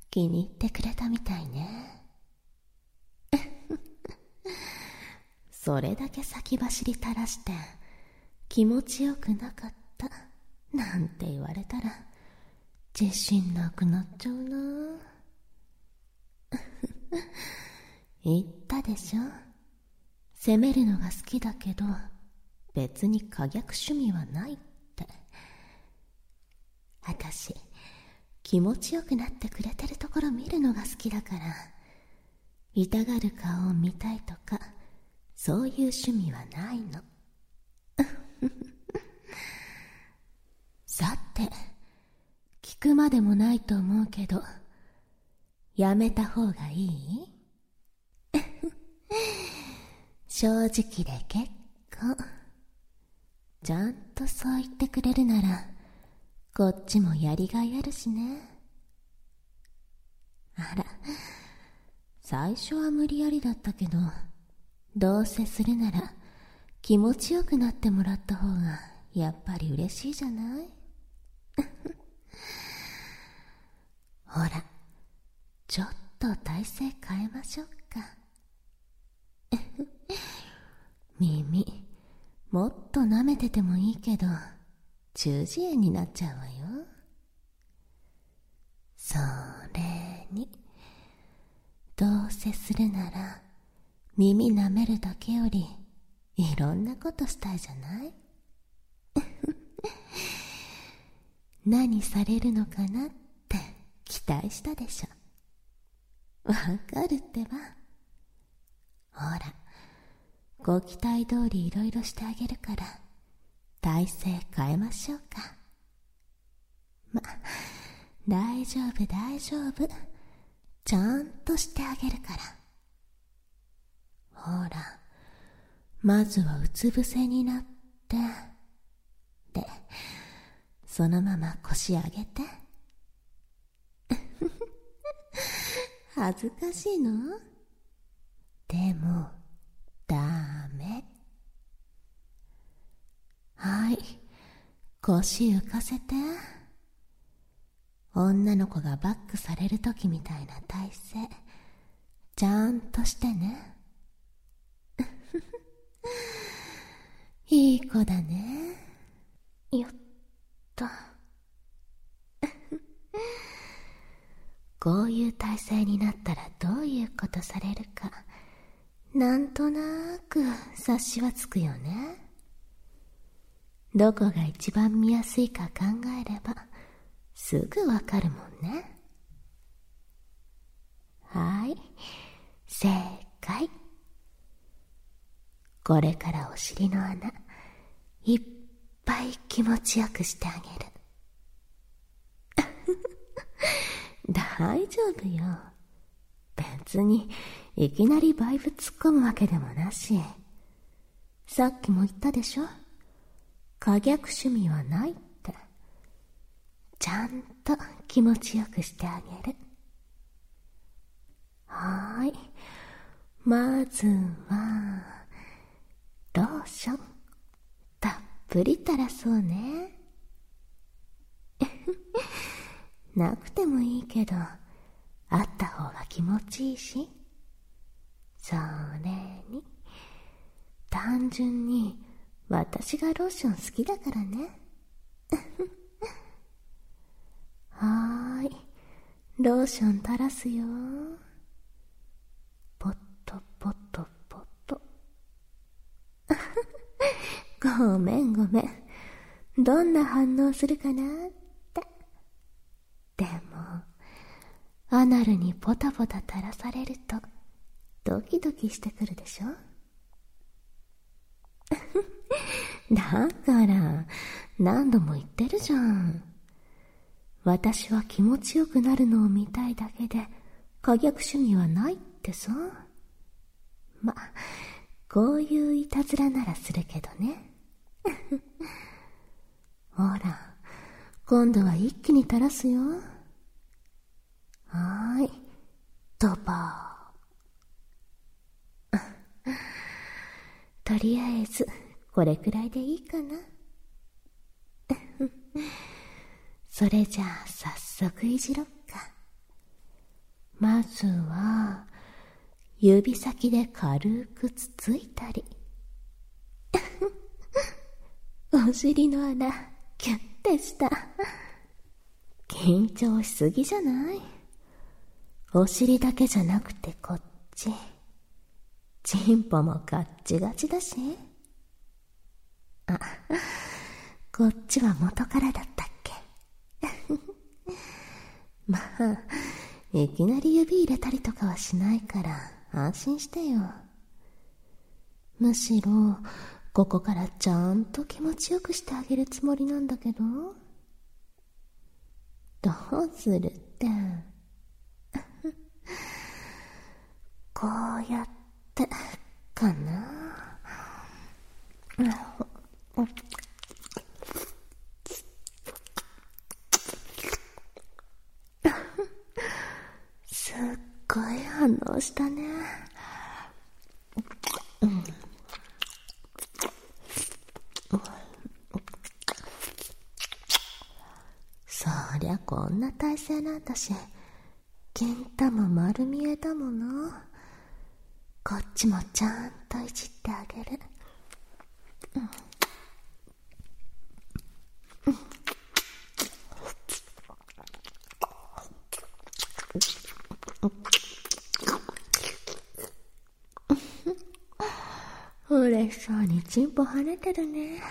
気に入ってくれたみたいね。それだけ先走り垂らして気持ちよくなかったなんて言われたら自信なくなっちゃうな。言ったでしょ、責めるのが好きだけど別に可逆趣味はないって。あたし気持ちよくなってくれてるところ見るのが好きだから、痛がる顔を見たいとかそういう趣味はないの。さて、聞くまでもないと思うけど、やめた方がいい？正直で結構。ちゃんとそう言ってくれるならこっちもやりがいあるしね。あら、最初は無理やりだったけど、どうせするなら気持ちよくなってもらった方がやっぱり嬉しいじゃない？ほら、ちょっと体勢変えましょうか。耳もっと舐めててもいいけど中耳炎になっちゃうわよ。それに、どうせするなら耳舐めるだけよりいろんなことしたいじゃない？何されるのかなって期待したでしょ。わかるってば。ほら、ご期待通りいろいろしてあげるから体勢変えましょうか。ま、大丈夫大丈夫、ちゃんとしてあげるから。ほら、まずはうつ伏せになって、で、そのまま腰上げて。恥ずかしいの？でもダメ。はい、腰浮かせて。女の子がバックされるときみたいな体勢ちゃんとしてね。いい子だね。よっと。こういう体勢になったらどういうことされるかなんとなく察しはつくよね。どこが一番見やすいか考えればすぐわかるもんね。はい、正解。これからお尻の穴いっぱい気持ちよくしてあげる。大丈夫よ。別にいきなりバイブ突っ込むわけでもなし。さっきも言ったでしょ、可逆趣味はないって。ちゃんと気持ちよくしてあげる。はーい、まずはローションたっぷり垂らそうね。なくてもいいけどあった方が気持ちいいし、それに単純に私がローション好きだからね。はーい、ローション垂らすよ。ポットポットポット。ごめんごめん、どんな反応するかなって。でもアナルにポタポタ垂らされるとドキドキしてくるでしょ。だから何度も言ってるじゃん。私は気持ちよくなるのを見たいだけで可逆趣味はないってさ。ま、こういういたずらならするけどね。ほら、今度は一気に垂らすよ。はーい、ドバー。とりあえずこれくらいでいいかな。それじゃあ早速いじろっか。 まずは指先で軽くつついたりお尻の穴キュッてした。緊張しすぎじゃない？お尻だけじゃなくてこっち、チンポもガッチガチだし。あ、こっちは元からだったっけまあ、いきなり指入れたりとかはしないから安心してよ。むしろここからちゃんと気持ちよくしてあげるつもりなんだけど。どうするってこうやってかな。すっごい反応したね。そりゃこんな体勢なんだし、金玉丸見えだもの。こっちもちゃんといじってあげる。嬉しそうにチンポ跳ねてるね。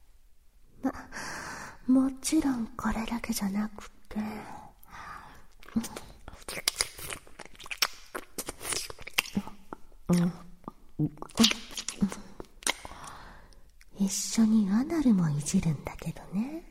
もちろんこれだけじゃなくて、一緒にアナルもいじるんだけどね。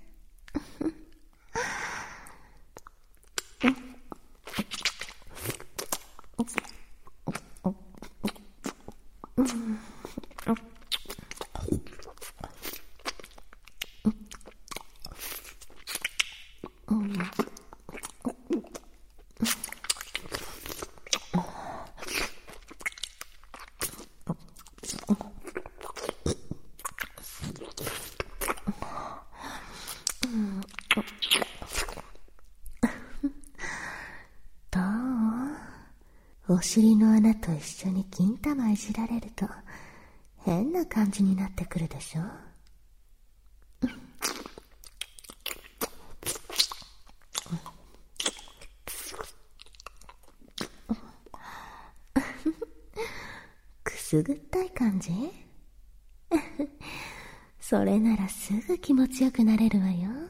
どう？お尻の穴と一緒に金玉いじられると変な感じになってくるでしょ。くすぐったい感じ？それならすぐ気持ちよくなれるわよ。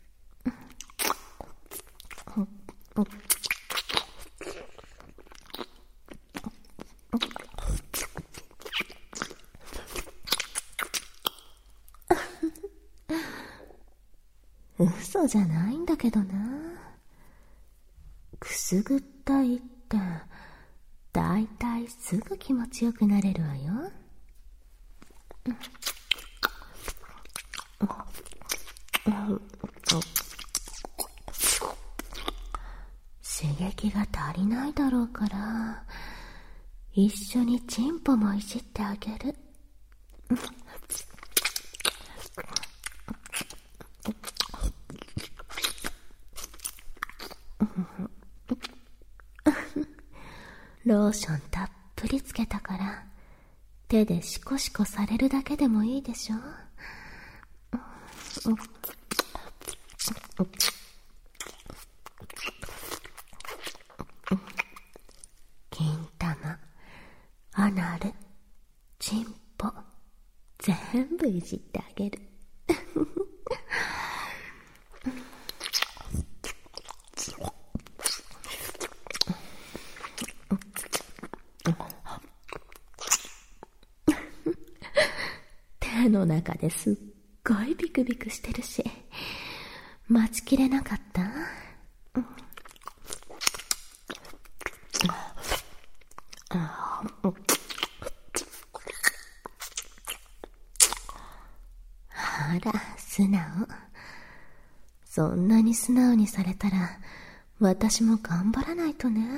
嘘じゃないんだけどな。くすぐったいってだいたいすぐ気持ちよくなれるわよ。刺激が足りないだろうから一緒にチンポもいじってあげる。ローションたっぷりつけたから手でシコシコされるだけでもいいでしょ。金玉、アナル、チンポ全部いじってあげる。手の中ですっごいビクビクしてるし待ちきれなかった。あら素直。そんなに素直にされたら私も頑張らないとね。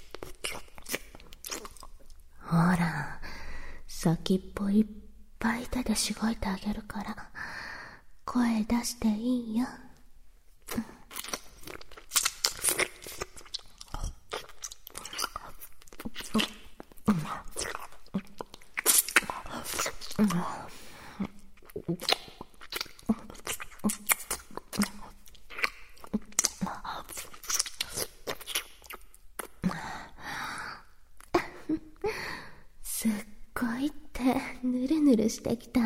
ほら先っぽいっぱい手でしごいてあげるから、声出していいよ。すっごいってぬるぬるしてきた。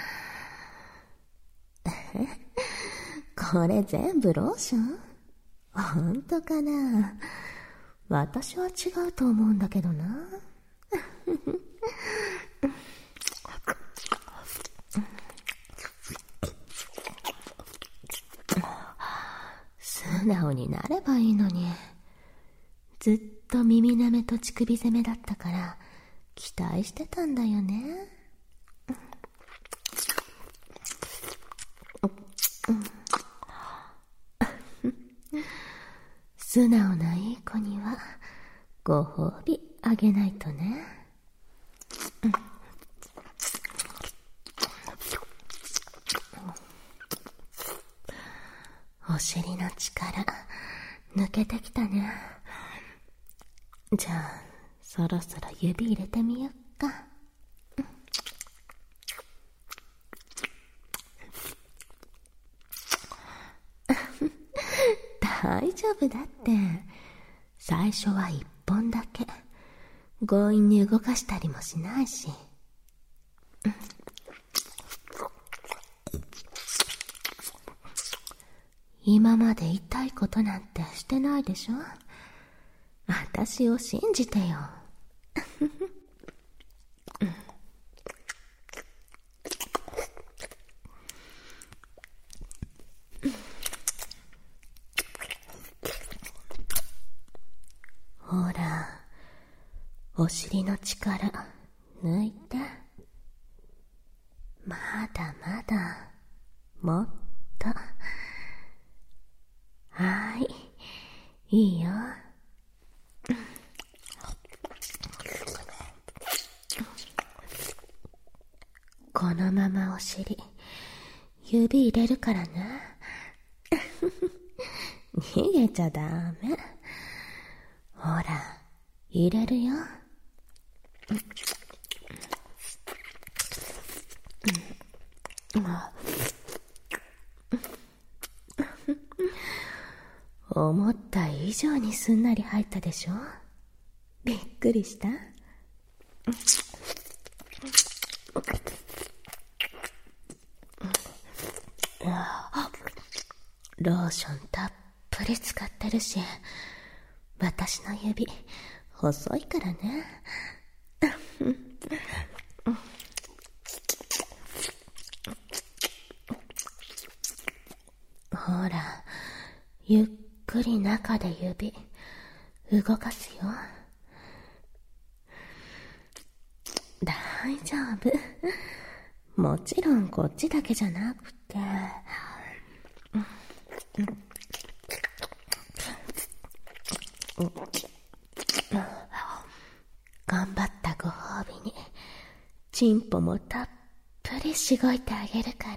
これ全部ローション？ほんとかな？私は違うと思うんだけどな。素直になればいいのに。ずっと耳なめと乳首攻めだったから期待してたんだよね。素直ないい子にはご褒美あげないとね。お尻の力抜けてきたね。じゃあそろそろ指入れてみよっか。大丈夫だって。最初は1本だけ。強引に動かしたりもしないし。今まで痛いことなんてしてないでしょ。私を信じてよ。ほら、お尻の力抜いて。まだまだ、もっと。はい、いいよ。このままお尻、指入れるからね。逃げちゃダメ。ほら、入れるよ。思った以上にすんなり入ったでしょ。びっくりした？ローションたっぷり使ってるし、私の指細いからね。ほら、ゆっくり中で指動かすよ。大丈夫。もちろんこっちだけじゃなくて、頑張ったご褒美にチンポもたっぷりしごいてあげるから。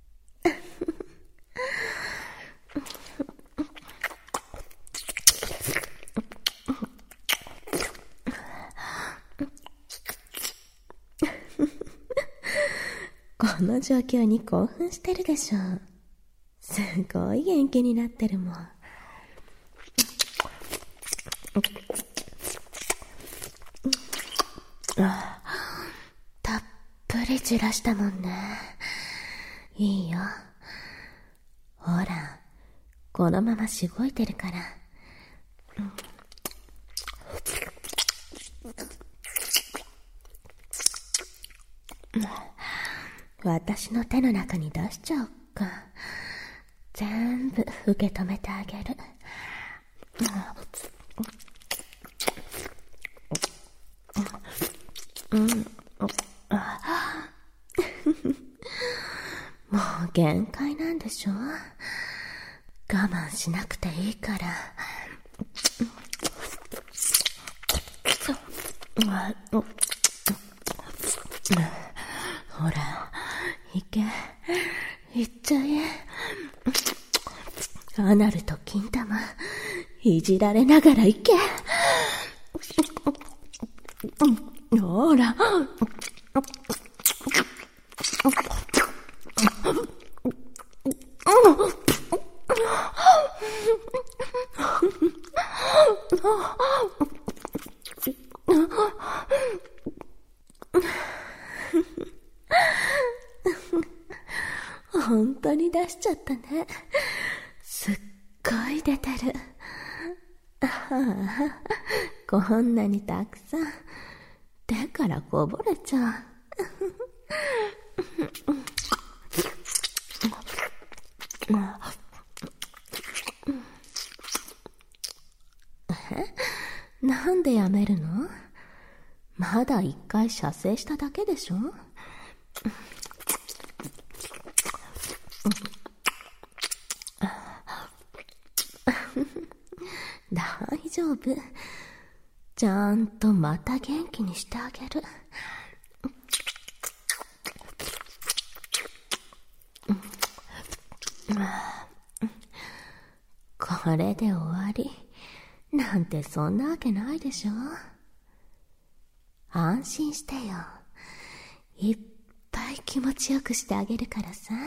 この状況に興奮してるでしょ。すごい元気になってるもん。たっぷり散らしたもんね。いいよ。ほら、このまましごいてるから。私の手の中に出しちゃおっか。全部受け止めてあげる。もう限界なんでしょ。我慢しなくていいから。ほら、 アナルと金玉、いじられながら行け。ほら。本当に出しちゃったね。すっごい出てる。こんなにたくさん。手からこぼれちゃう。なんでやめるの？まだ一回射精しただけでしょ？大丈夫。ちゃんとまた元気にしてあげる。これで終わりなんてそんなわけないでしょ。安心してよ。いっぱい気持ちよくしてあげるからさ。